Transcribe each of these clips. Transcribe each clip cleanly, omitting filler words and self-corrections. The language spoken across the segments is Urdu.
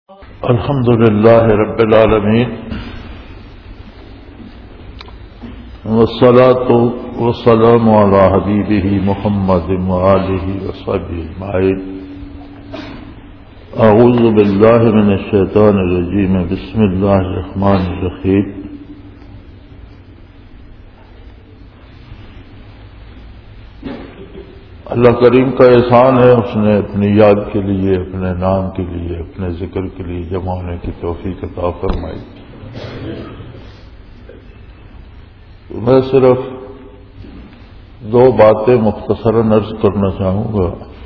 الحمد لله رب العالمين والصلاة والسلام على حبيبه محمد وآله وصحبه أجمعين. أعوذ بالله من الشيطان الرجيم. بسم الله الرحمن الرحيم. اللہ کریم کا احسان ہے، اس نے اپنی یاد کے لیے، اپنے نام کے لیے، اپنے ذکر کے لیے جمع ہونے کی توفیق عطا فرمائی. میں صرف دو باتیں مختصراً عرض کرنا چاہوں گا.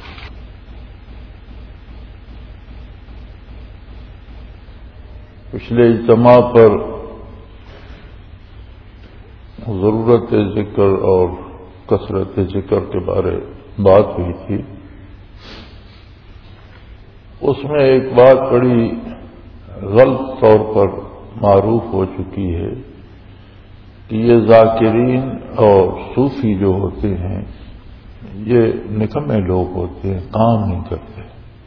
پچھلے اجتماع پر ضرورت ذکر اور کثرت ذکر کے بارے بات ہوئی تھی. اس میں ایک بات بڑی غلط طور پر معروف ہو چکی ہے کہ یہ ذاکرین اور صوفی جو ہوتے ہیں یہ نکمے لوگ ہوتے ہیں، کام نہیں کرتے.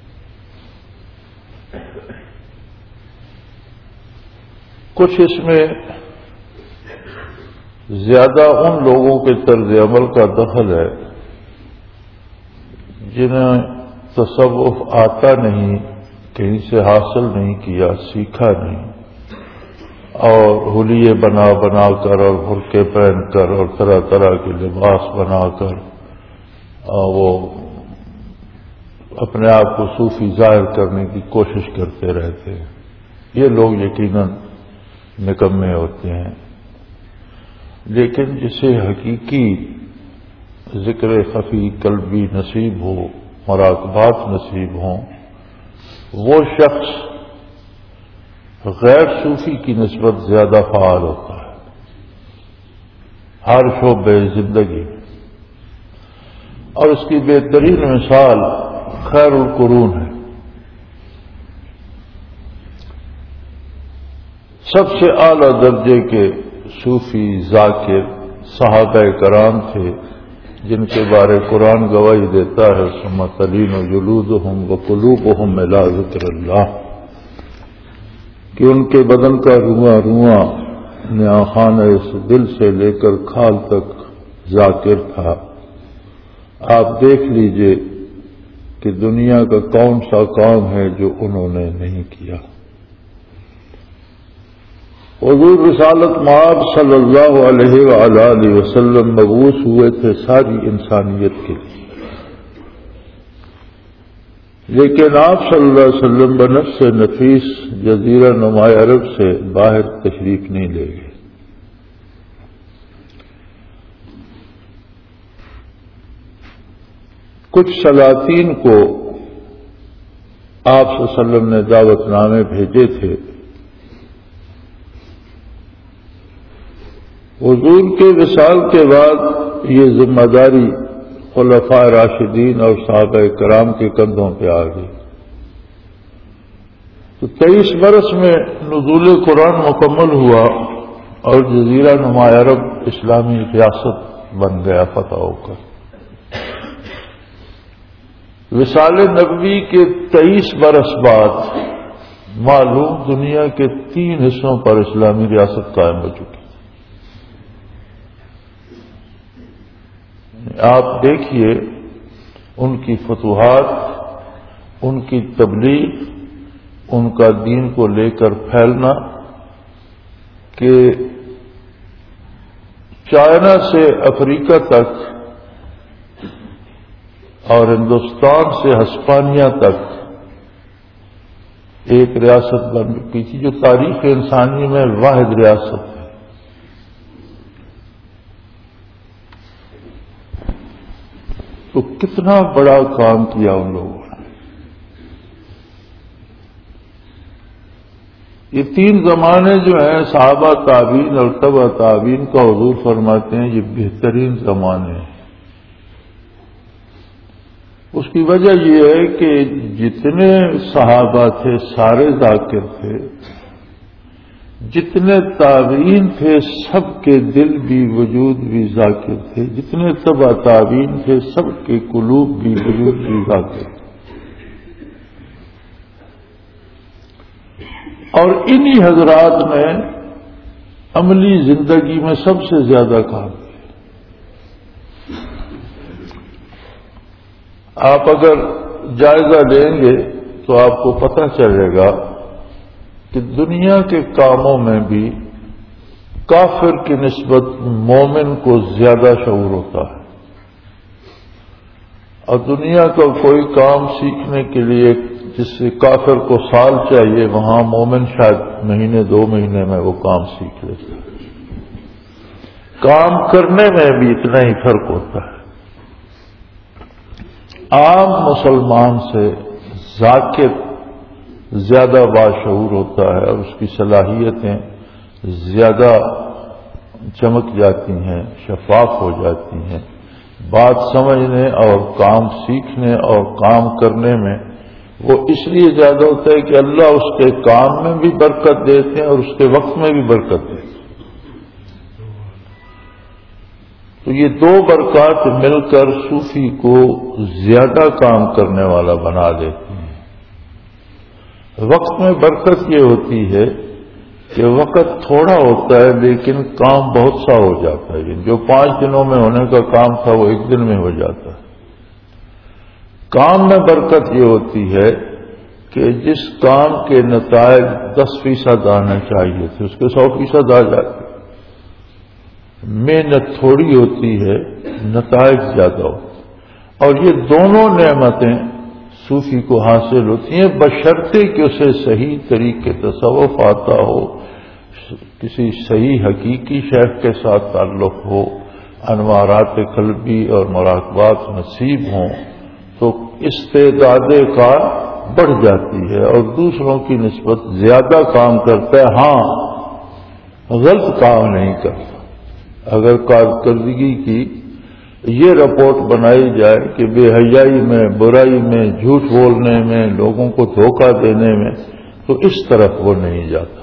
کچھ اس میں زیادہ ان لوگوں کے طرز عمل کا دخل ہے جنہیں تصوف آتا نہیں، کہیں سے حاصل نہیں کیا، سیکھا نہیں، اور حلیے بنا بنا کر اور برقعے پہن کر اور طرح طرح کے لباس بنا کر وہ اپنے آپ کو صوفی ظاہر کرنے کی کوشش کرتے رہتے ہیں. یہ لوگ یقیناً نکمے ہوتے ہیں. لیکن جسے حقیقی ذکر خفی قلبی نصیب ہو، مراقبات نصیب ہوں، وہ شخص غیر صوفی کی نسبت زیادہ فعال ہوتا ہے ہر شعبے زندگی. اور اس کی بہترین مثال خیر القرون ہے. سب سے اعلی درجے کے صوفی ذاکر صحابہ کرام تھے جن کے بارے قرآن گواہی دیتا ہے ثم تلین جلودہم وقلوبہم الی ذکر اللہ، کہ ان کے بدن کا رواں رواں نیاخانہ اس دل سے لے کر کھال تک ذاکر تھا. آپ دیکھ لیجئے کہ دنیا کا کون سا کام ہے جو انہوں نے نہیں کیا. حضور رسالت مآب صلی اللہ علیہ وآلہ وسلم مبعوث ہوئے تھے ساری انسانیت کے لیے، لیکن آپ صلی اللہ علیہ وسلم بنفس نفیس جزیرہ نما عرب سے باہر تشریف نہیں لے گئے. کچھ سلاطین کو آپ صلی اللہ علیہ وسلم نے دعوت نامے بھیجے تھے. حضور کے وصال کے بعد یہ ذمہ داری خلفاء راشدین اور صحابہ کرام کے کندھوں پہ آ گئی. تو 23 برس میں نزول قرآن مکمل ہوا اور جزیرہ نما عرب اسلامی ریاست بن گیا فتح ہو کر. وصال نبوی کے 23 برس بعد معلوم دنیا کے 3 حصوں پر اسلامی ریاست قائم ہو چکی. آپ دیکھیے ان کی فتوحات، ان کی تبلیغ، ان کا دین کو لے کر پھیلنا، کہ چائنا سے افریقہ تک اور ہندوستان سے ہسپانیہ تک ایک ریاست بن چکی تھی جو تاریخ انسانی میں واحد ریاست ہے. تو کتنا بڑا کام کیا ان لوگوں نے. یہ 3 زمانے جو ہیں صحابہ تابعین اور تبع تابعین کا حضور فرماتے ہیں یہ بہترین زمانے ہیں. اس کی وجہ یہ ہے کہ جتنے صحابہ تھے سارے ذاکر تھے، جتنے تابعین تھے سب کے دل بھی وجود بھی ذاکر تھے، جتنے تبع تابعین تھے سب کے قلوب بھی وجود بھی ذاکر تھے. اور انہی حضرات نے عملی زندگی میں سب سے زیادہ کام کیا۔ آپ اگر جائزہ لیں گے تو آپ کو پتہ چلے گا کہ دنیا کے کاموں میں بھی کافر کی نسبت مومن کو زیادہ شعور ہوتا ہے، اور دنیا کا کوئی کام سیکھنے کے لیے جس سے کافر کو سال چاہیے، وہاں مومن شاید مہینے 2 مہینے میں وہ کام سیکھ لیتا ہے۔ کام کرنے میں بھی اتنا ہی فرق ہوتا ہے۔ عام مسلمان سے ذاکر زیادہ باشعور ہوتا ہے اور اس کی صلاحیتیں زیادہ چمک جاتی ہیں، شفاف ہو جاتی ہیں۔ بات سمجھنے اور کام سیکھنے اور کام کرنے میں وہ اس لیے زیادہ ہوتا ہے کہ اللہ اس کے کام میں بھی برکت دیتے ہیں اور اس کے وقت میں بھی برکت دیتے ہیں۔ تو یہ 2 برکات مل کر صوفی کو زیادہ کام کرنے والا بنا دیتی ہیں۔ وقت میں برکت یہ ہوتی ہے کہ وقت تھوڑا ہوتا ہے لیکن کام بہت سا ہو جاتا ہے۔ جو 5 دنوں میں ہونے کا کام تھا وہ 1 دن میں ہو جاتا ہے۔ کام میں برکت یہ ہوتی ہے کہ جس کام کے نتائج 10% آنا چاہیے تھے اس کے 100% آ جاتے۔ محنت تھوڑی ہوتی ہے، نتائج زیادہ ہوتے، اور یہ دونوں نعمتیں صوفی کو حاصل ہوتی ہیں بشرطے کہ اسے صحیح طریقے تصوف آتا ہو، کسی صحیح حقیقی شیخ کے ساتھ تعلق ہو، انوارات قلبی اور مراقبات نصیب ہوں، تو استعداد کار بڑھ جاتی ہے اور دوسروں کی نسبت زیادہ کام کرتا ہے۔ ہاں، غلط کام نہیں کرتا۔ اگر کارکردگی کی یہ رپورٹ بنائی جائے کہ بے حیائی میں، برائی میں، جھوٹ بولنے میں، لوگوں کو دھوکہ دینے میں، تو اس طرف وہ نہیں جاتا۔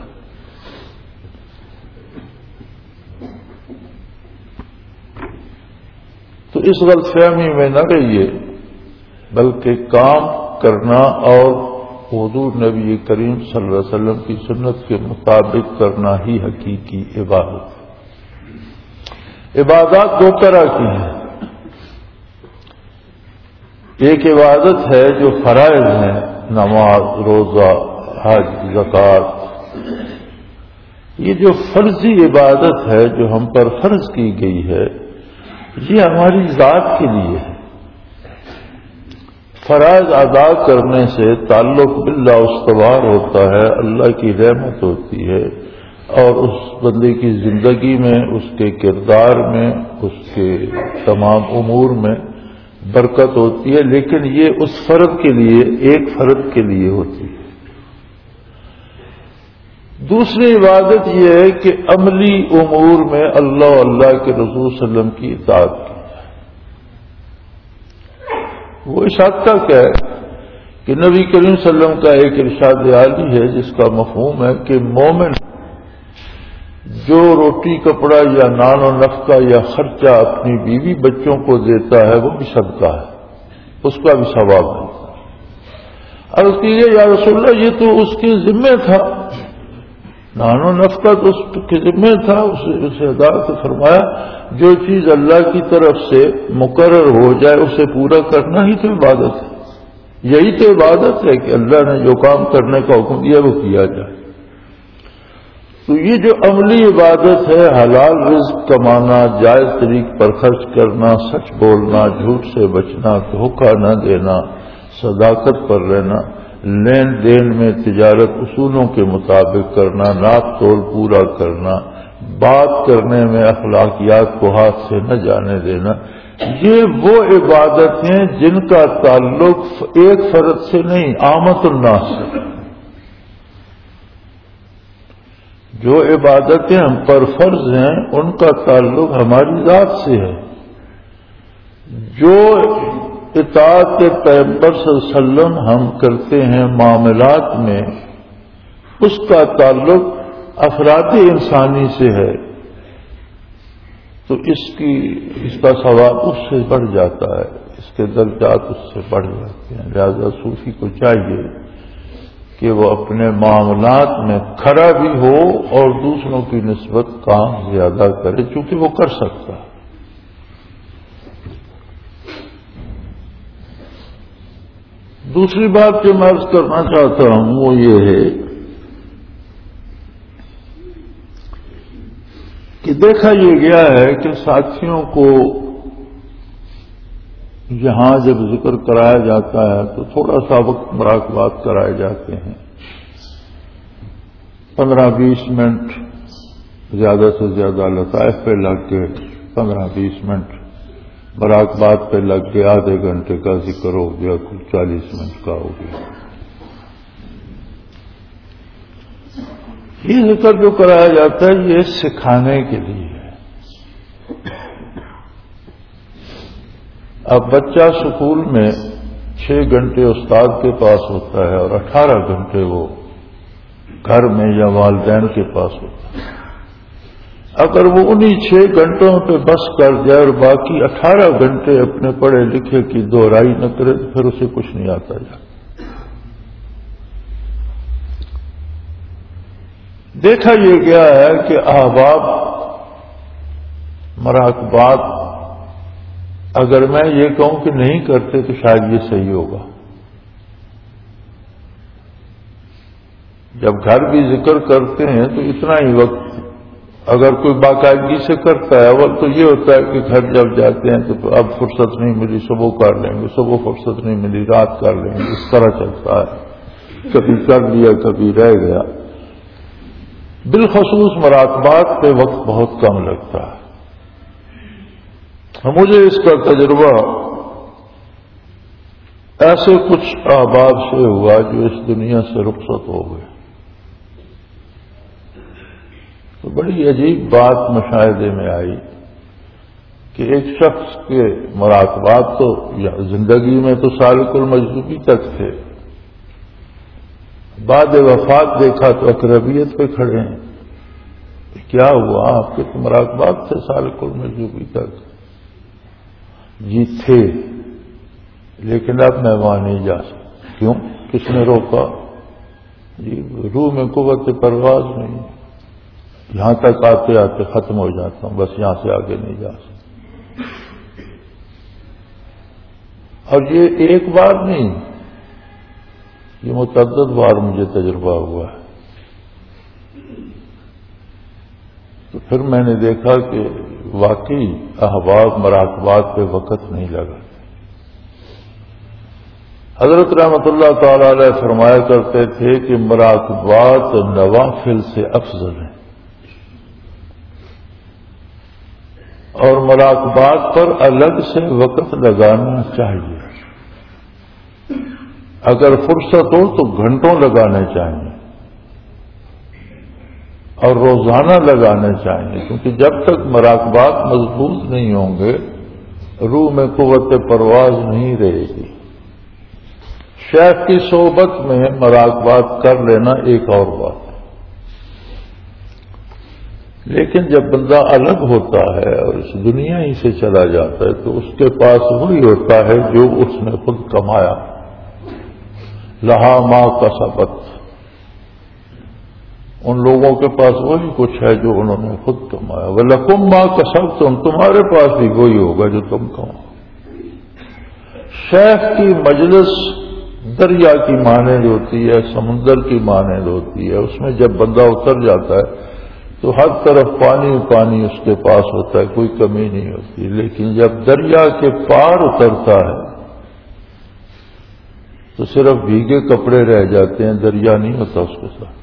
تو اس غلط فہمی میں نہ رہیے، بلکہ کام کرنا اور حضور نبی کریم صلی اللہ علیہ وسلم کی سنت کے مطابق کرنا ہی حقیقی عبادت ہے۔ عبادات 2 طرح کی ہیں۔ ایک عبادت ہے جو فرائض ہیں، نماز، روزہ، حج، زکوٰۃ۔ یہ جو فرضی عبادت ہے جو ہم پر فرض کی گئی ہے، یہ ہماری ذات کے لیے ہے۔ فرائض ادا کرنے سے تعلق باللہ استوار ہوتا ہے، اللہ کی رحمت ہوتی ہے، اور اس بندے کی زندگی میں، اس کے کردار میں، اس کے تمام امور میں برکت ہوتی ہے، لیکن یہ اس فرد کے لیے، ایک فرد کے لیے ہوتی ہے۔ دوسری عبادت یہ ہے کہ عملی امور میں اللہ اور اللہ کے رسول صلی اللہ علیہ وسلم کی اطاعت کی جائے۔ وہ اس حد تک ہے کہ نبی کریم صلی اللہ علیہ وسلم کا ایک ارشاد عالی ہے جس کا مفہوم ہے کہ مومن جو روٹی کپڑا یا نان و نفقہ یا خرچہ اپنی بیوی بچوں کو دیتا ہے وہ بھی صدقہ ہے، اس کا بھی ثواب ملتا ہے۔ عرض کیجیے یا رسول اللہ یہ تو اس کے ذمہ تھا، نان و نفقہ تو اس کے ذمہ تھا، اسے ادا سے فرمایا جو چیز اللہ کی طرف سے مقرر ہو جائے اسے پورا کرنا ہی تو عبادت ہے۔ یہی تو عبادت ہے کہ اللہ نے جو کام کرنے کا حکم دیا وہ کیا جائے۔ تو یہ جو عملی عبادت ہے، حلال رزق کمانا، جائز طریق پر خرچ کرنا، سچ بولنا، جھوٹ سے بچنا، دھوکہ نہ دینا، صداقت پر رہنا، لین دین میں تجارت اصولوں کے مطابق کرنا، ناپ تول پورا کرنا، بات کرنے میں اخلاقیات کو ہاتھ سے نہ جانے دینا، یہ وہ عبادتیں جن کا تعلق ایک فرد سے نہیں، عامت الناس سے۔ جو عبادتیں ہم پر فرض ہیں ان کا تعلق ہماری ذات سے ہے۔ جو اطاعت پیغمبر صلی اللہ علیہ وسلم ہم کرتے ہیں معاملات میں، اس کا تعلق افراد انسانی سے ہے، تو اس کا ثواب اس سے بڑھ جاتا ہے، اس کے درجات اس سے بڑھ جاتے ہیں۔ لہذا صوفی کو چاہیے کہ وہ اپنے معاملات میں کھڑا بھی ہو اور دوسروں کی نسبت کام زیادہ کرے، چونکہ وہ کر سکتا ہے۔ دوسری بات جو میں عرض کرنا چاہتا ہوں وہ یہ ہے کہ دیکھا یہ گیا ہے کہ ساتھیوں کو یہاں جب ذکر کرایا جاتا ہے تو تھوڑا سا وقت مراقبات کرائے جاتے ہیں، 15-20 منٹ زیادہ سے زیادہ لطائف پہ لگ کے 15-20 منٹ مراقبات پہ لگ کے آدھے گھنٹے کا ذکر ہو گیا، کل 40 منٹ کا ہو گیا۔ یہ ذکر جو کرایا جاتا ہے یہ سکھانے کے لیے ہے۔ اب بچہ سکول میں 6 گھنٹے استاد کے پاس ہوتا ہے اور 18 گھنٹے وہ گھر میں یا والدین کے پاس ہوتا ہے۔ اگر وہ انہی 6 گھنٹوں پہ بس کر جائے اور باقی 18 گھنٹے اپنے پڑھے لکھے کی دہرائی نہ کرے تو پھر اسے کچھ نہیں آتا جاتا۔ دیکھا یہ گیا ہے کہ احباب مراقبات اگر میں یہ کہوں کہ نہیں کرتے تو شاید یہ صحیح ہوگا۔ جب گھر بھی ذکر کرتے ہیں تو اتنا ہی وقت اگر کوئی باقاعدگی سے کرتا ہے، اول تو یہ ہوتا ہے کہ گھر جب جاتے ہیں تو اب فرصت نہیں ملی صبح کر لیں گے، صبح فرصت نہیں ملی رات کر لیں گے، اس طرح چلتا ہے، کبھی کر لیا کبھی رہ گیا۔ بالخصوص مراقبات پہ وقت بہت کم لگتا ہے۔ مجھے اس کا تجربہ ایسے کچھ احباب سے ہوا جو اس دنیا سے رخصت ہو گئے، تو بڑی عجیب بات مشاہدے میں آئی کہ ایک شخص کے مراقبات تو زندگی میں تو سالک المجذوبی تک تھے، بعد وفات دیکھا تو اقربیت پہ کھڑے ہیں۔ کیا ہوا؟ آپ کے تو مراقبات تھے سالک المجذوبی تک۔ جی تھے، لیکن اب میں وہاں نہیں جا سکتا۔ کیوں؟ کس نے روکا؟ جی روح میں قوت پرواز نہیں، یہاں تک آتے آتے ختم ہو جاتا ہوں، بس یہاں سے آگے نہیں جا سکتا۔ اور یہ ایک بار نہیں، یہ متعدد بار مجھے تجربہ ہوا ہے۔ تو پھر میں نے دیکھا کہ واقعی احباب مراقبات پہ وقت نہیں لگا۔ حضرت رحمت اللہ تعالی علیہ فرمایا کرتے تھے کہ مراقبات نوافل سے افضل ہیں، اور مراقبات پر الگ سے وقت لگانا چاہیے۔ اگر فرصت ہو تو گھنٹوں لگانے چاہیے اور روزانہ لگانے چاہیے، کیونکہ جب تک مراقبات مضبوط نہیں ہوں گے روح میں قوت پرواز نہیں رہے گی۔ شیخ کی صحبت میں مراقبات کر لینا ایک اور بات ہے، لیکن جب بندہ الگ ہوتا ہے اور اس دنیا ہی سے چلا جاتا ہے تو اس کے پاس وہی ہوتا ہے جو اس نے خود کمایا۔ لہا ما کسبت، ان لوگوں کے پاس وہی کچھ ہے جو انہوں نے خود کمایا۔ وَلَكُمْ مَا كَسَبْتُمْ، تمہارے پاس بھی وہی ہوگا جو تم کماؤ۔ شیخ کی مجلس دریا کی مانند ہوتی ہے، سمندر کی مانند ہوتی ہے، اس میں جب بندہ اتر جاتا ہے تو ہر طرف پانی پانی اس کے پاس ہوتا ہے، کوئی کمی نہیں ہوتی۔ لیکن جب دریا کے پار اترتا ہے تو صرف بھیگے کپڑے رہ جاتے ہیں، دریا نہیں ہوتا اس کے ساتھ۔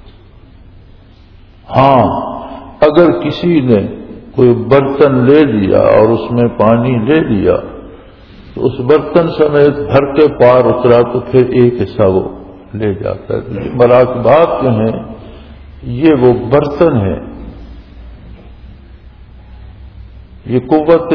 ہاں اگر کسی نے کوئی برتن لے لیا اور اس میں پانی لے لیا تو اس برتن سمیت بھر کے پار اترا تو پھر ایک حصہ وہ لے جاتا ہے۔ مراقبات جو ہیں یہ وہ برتن ہیں، یہ قوت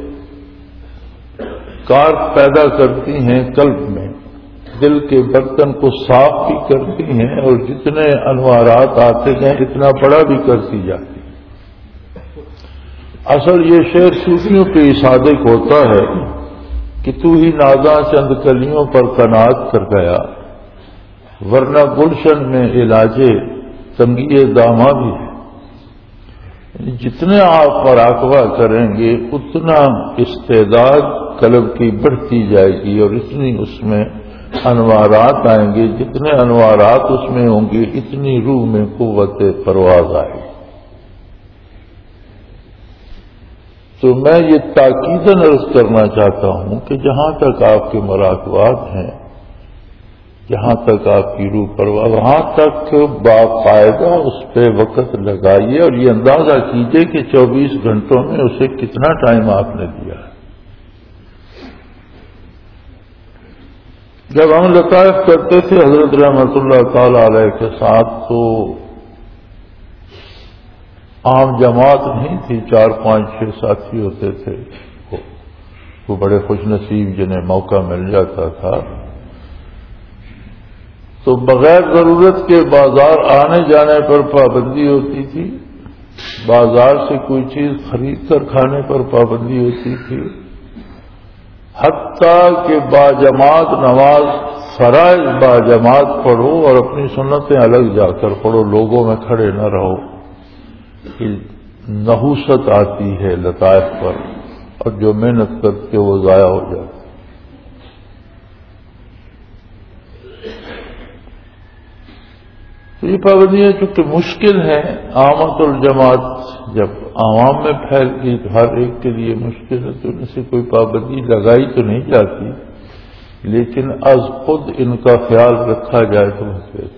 کار پیدا کرتی ہیں قلب میں، دل کے برتن کو صاف بھی کرتی ہیں اور جتنے انوارات آتے ہیں اتنا بڑا بھی کرتی جاتی ہے۔ اصل یہ شعر صوفیوں پہ صادق ہوتا ہے کہ تو ہی نازاں چند کلیوں پر قناعت کر گیا، ورنہ گلشن میں علاج تنگی دامہ بھی ہے. جتنے آپ مراقبہ کریں گے اتنا استعداد قلب کی بڑھتی جائے گی اور اتنی اس میں انوارات آئیں گے. جتنے انوارات اس میں ہوں گے اتنی روح میں قوت پرواز آئے گی. تو میں یہ تاکیداً عرض کرنا چاہتا ہوں کہ جہاں تک آپ کے مراقبات ہیں، جہاں تک آپ کی روح پرواز، وہاں تک باقاعدہ اس پہ وقت لگائیے اور یہ اندازہ کیجئے کہ 24 گھنٹوں میں اسے کتنا ٹائم آپ نے دیا ہے. جب ہم لطائف کرتے تھے حضرت رحمت اللہ تعالی علیہ کے ساتھ تو عام جماعت نہیں تھی، 4 5 6 ساتھی ہوتے تھے. وہ بڑے خوش نصیب جنہیں موقع مل جاتا تھا. تو بغیر ضرورت کے بازار آنے جانے پر پابندی ہوتی تھی، بازار سے کوئی چیز خرید کر کھانے پر پابندی ہوتی تھی، حتیٰ کہ باجماعت نماز فرائض باجماعت پڑھو اور اپنی سنتیں الگ جا کر پڑھو، لوگوں میں کھڑے نہ رہو. نحوست آتی ہے لطائف پر اور جو محنت کرتے وہ ضائع ہو جاتی. تو یہ پابندیاں چونکہ مشکل ہیں، آمد الجماعت جب عوام میں پھیل گئی تو ہر ایک کے لیے مشکل ہے، تو ان سے کوئی پابندی لگائی تو نہیں جاتی، لیکن از خود ان کا خیال رکھا جائے تو بہت بہتر.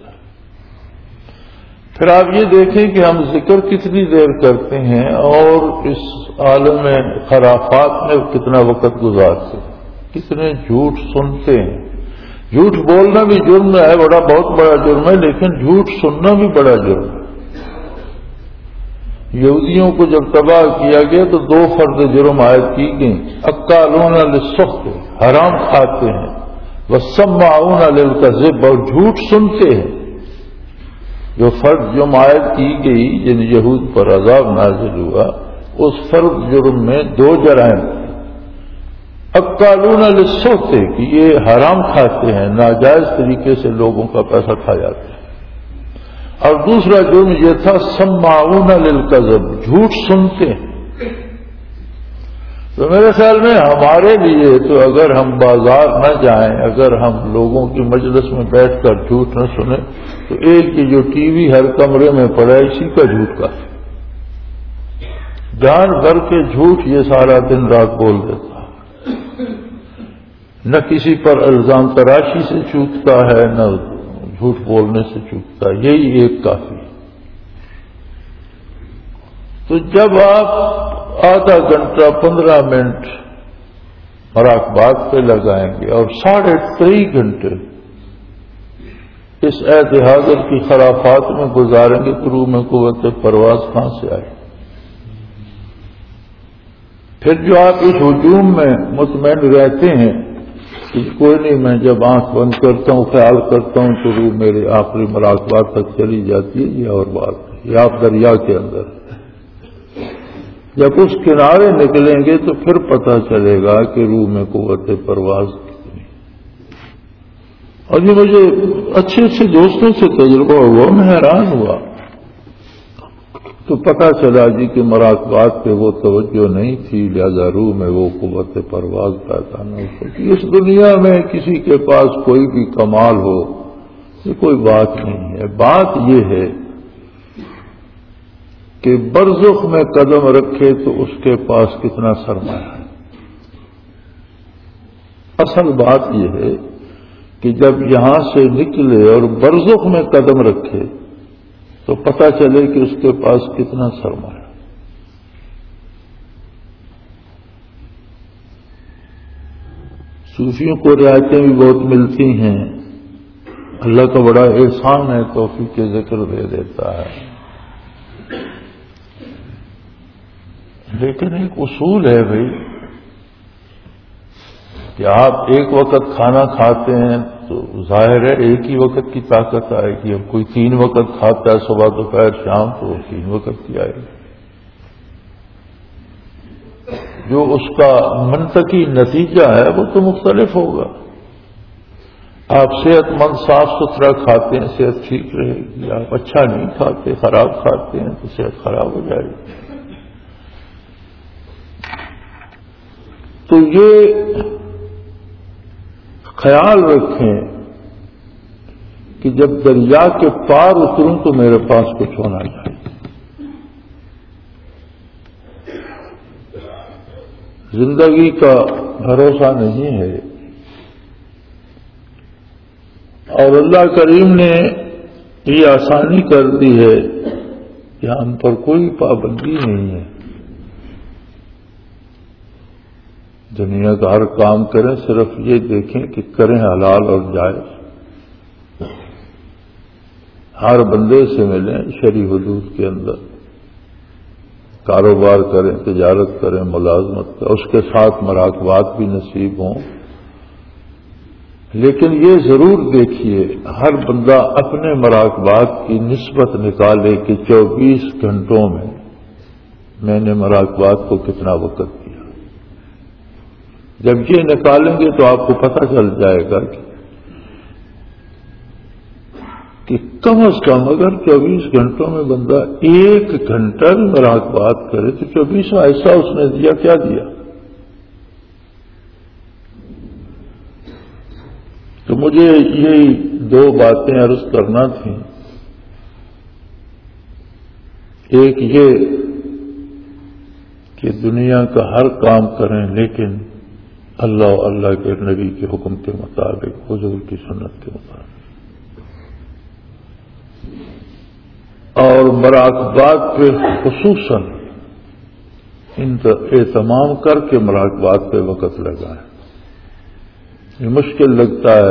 پھر آپ یہ دیکھیں کہ ہم ذکر کتنی دیر کرتے ہیں اور اس عالم خرافات میں کتنا وقت گزارتے ہیں، کتنے جھوٹ سنتے ہیں. جھوٹ بولنا بھی جرم ہے، بہت بڑا جرم ہے، لیکن جھوٹ سننا بھی بڑا جرم ہے. یہودیوں کو جب تباہ کیا گیا تو 2 فرد جرم عائد کی گئیں. اکالون للسحت، حرام کھاتے ہیں، وسماعون للکذب، اور جھوٹ سنتے ہیں. جو فرد جرم عائد کی گئی جن یہود پر عذاب نازل ہوا، اس فرد جرم میں 2 جرائم تھے. اکالون للسحت کہ یہ حرام کھاتے ہیں، ناجائز طریقے سے لوگوں کا پیسہ کھا جاتے ہیں، اور دوسرا جرم یہ تھا سماعون للکذب، جھوٹ سنتے ہیں. تو میرے خیال میں ہمارے لیے تو اگر ہم بازار نہ جائیں، اگر ہم لوگوں کی مجلس میں بیٹھ کر جھوٹ نہ سنیں، تو ایک یہ جو ٹی وی ہر کمرے میں پڑا ہے اسی کا جھوٹ کا جان بھر کے جھوٹ یہ سارا دن رات بول دیتا، نہ کسی پر الزام تراشی سے چوکتا ہے، نہ جھوٹ بولنے سے چوکتا ہے، یہی ایک کافی. تو جب آپ آدھا گھنٹہ 15 منٹ مراقبات پہ لگائیں گے اور 3.5 گھنٹے اس عہد حاضر کی خرافات میں گزاریں گے تو روح میں قوت پرواز کہاں سے آئے؟ پھر جو آپ اس ہجوم میں مطمئن رہتے ہیں کہ کوئی نہیں، میں جب آنکھ بند کرتا ہوں خیال کرتا ہوں تو روح میرے آخری مراقبات تک چلی جاتی ہے، یہ اور بات ہے. یہ آپ دریا کے اندر، جب اس کنارے نکلیں گے تو پھر پتہ چلے گا کہ روح میں قوت پرواز کتنی. اور یہ مجھے اچھے دوستوں سے تجربہ ہوا، میں حیران ہوا. تو پتہ چلا جی کہ مراقبات پہ وہ توجہ نہیں تھی، لہذا روح میں وہ قوت پرواز پیدا نہ ہو سکی. اس دنیا میں کسی کے پاس کوئی بھی کمال ہو یہ کوئی بات نہیں ہے. بات یہ ہے کہ برزخ میں قدم رکھے تو اس کے پاس کتنا سرمایہ ہے. اصل بات یہ ہے کہ جب یہاں سے نکلے اور برزخ میں قدم رکھے تو پتہ چلے کہ اس کے پاس کتنا سرمایہ. صوفیوں کو رعایتیں بھی بہت ملتی ہیں، اللہ کا بڑا احسان ہے، توفیق کے ذکر دے دیتا ہے. لیکن ایک اصول ہے بھائی کہ آپ ایک وقت کھانا کھاتے ہیں تو ظاہر ہے ایک ہی وقت کی طاقت آئے گی. اب کوئی 3 وقت کھاتا ہے، صبح دوپہر شام، تو وہ 3 وقت کی آئے گی. جو اس کا منطقی نتیجہ ہے وہ تو مختلف ہوگا. آپ صحت مند صاف ستھرا کھاتے ہیں صحت ٹھیک رہے گی، آپ اچھا نہیں کھاتے خراب کھاتے ہیں تو صحت خراب ہو جائے گی۔ تو یہ خیال رکھیں کہ جب دریا کے پار اتروں تو میرے پاس کچھ ہونا چاہیے۔ زندگی کا بھروسہ نہیں ہے، اور اللہ کریم نے یہ آسانی کر دی ہے کہ ہم پر کوئی پابندی نہیں ہے، دنیا کا ہر کام کریں، صرف یہ دیکھیں کہ کریں حلال اور جائز، ہر بندے سے ملیں شرعی حدود کے اندر، کاروبار کریں، تجارت کریں، ملازمت کریں، اس کے ساتھ مراقبات بھی نصیب ہوں، لیکن یہ ضرور دیکھیے ہر بندہ اپنے مراقبات کی نسبت نکالے کہ 24 گھنٹوں میں نے مراقبات کو کتنا وقت دیا۔ جب یہ نکالیں گے تو آپ کو پتہ چل جائے گا کہ کم از کم اگر 24 گھنٹوں میں بندہ 1 گھنٹہ بھی مراقبات کرے تو 24واں حصہ اس نے دیا، کیا دیا؟ تو مجھے یہی 2 باتیں عرض کرنا تھیں، ایک یہ کہ دنیا کا ہر کام کریں لیکن اللہ و اللہ کے نبی کے حکم کے مطابق، حضور کی سنت کے مطابق، اور مراقبات پہ خصوصاً اہتمام کر کے مراقبات پہ وقت لگائیں۔ یہ مشکل لگتا ہے،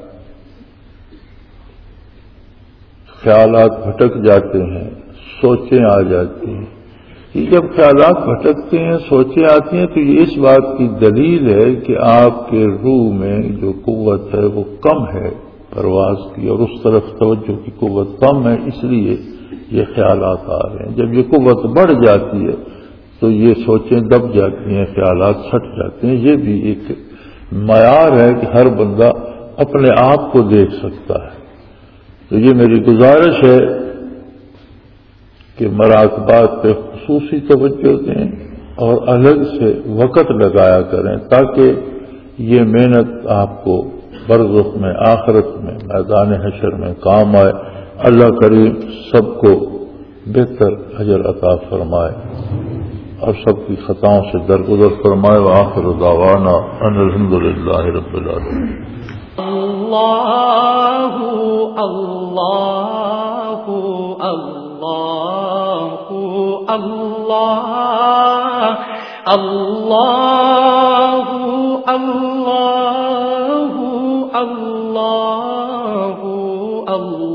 خیالات بھٹک جاتے ہیں، سوچیں آ جاتی ہیں۔ یہ جب خیالات بھٹکتے ہیں، سوچیں آتی ہیں، تو یہ اس بات کی دلیل ہے کہ آپ کے روح میں جو قوت ہے وہ کم ہے پرواز کی، اور اس طرف توجہ کی قوت کم ہے، اس لیے یہ خیالات آ رہے ہیں۔ جب یہ قوت بڑھ جاتی ہے تو یہ سوچیں دب جاتی ہیں، خیالات چھٹ جاتے ہیں۔ یہ بھی ایک معیار ہے کہ ہر بندہ اپنے آپ کو دیکھ سکتا ہے۔ تو یہ میری گزارش ہے کہ مراقبات پہ خصوصی توجہ دیں اور الگ سے وقت لگایا کریں تاکہ یہ محنت آپ کو برزخ میں، آخرت میں، میدان حشر میں کام آئے۔ اللہ کریم سب کو بہتر اجر عطا فرمائے اور سب کی خطاؤں سے درگزر فرمائے۔ وآخر دعوانا ان الحمدللہ رب العالمین۔ اللہ اللہ اللہ اللہ اللہ اللہ اللہ اللہ